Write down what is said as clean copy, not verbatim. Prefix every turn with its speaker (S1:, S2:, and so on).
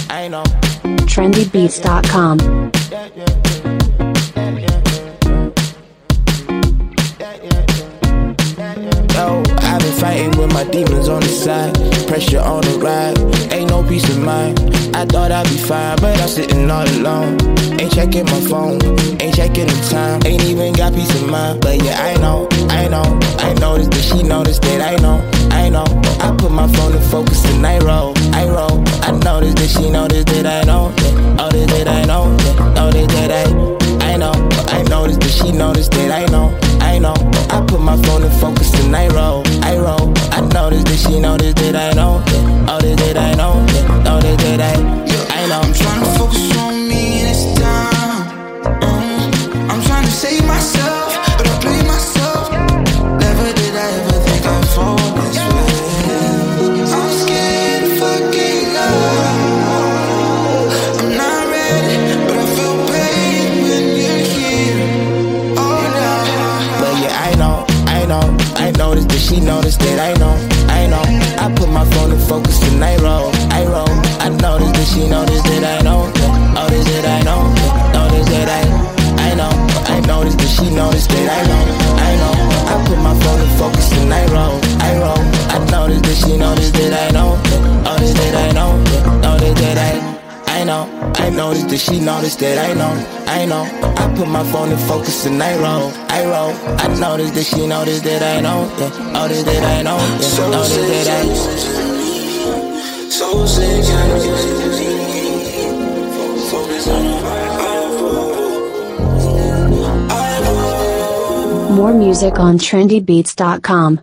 S1: I know.
S2: trendybeats.com.
S1: Yo, I've been fighting with my demons on the side. Pressure on the ride, ain't no peace of mind. I thought I'd be fine, but I'm sitting all alone. Ain't checking my phone, ain't checking the time. Ain't even got peace of mind, but yeah, I know. I noticed that she noticed that I know. I put my phone in focus and I roll. I noticed that she noticed that I know. Noticed that I know. Noticed that I know. I noticed that she noticed that I know. I put my phone in focus and I roll. I noticed that she noticed that I know. Noticed that I know. Noticed that I know.
S3: I'm trying to focus on me this time. I'm trying to save myself, but I blame myself. Never did I ever think I'd fall this way. I'm scared of fucking love. I'm not ready, but I feel pain when you're here. Oh no.
S1: But yeah, I know. I noticed that she noticed that I know. I put my phone in focus and I roll. I noticed that she noticed that I know. Noticed that I know. Noticed that I know. I noticed that she noticed that I know. I put my phone in focus and I roll. I noticed that she noticed that I know. Noticed that I know. Noticed that I know. I noticed that she noticed that I know. I put my phone in focus and I roll. I noticed that she noticed that I know. Noticed that I know. Noticed that I know.
S3: So sick,
S2: More music on trendybeats.com.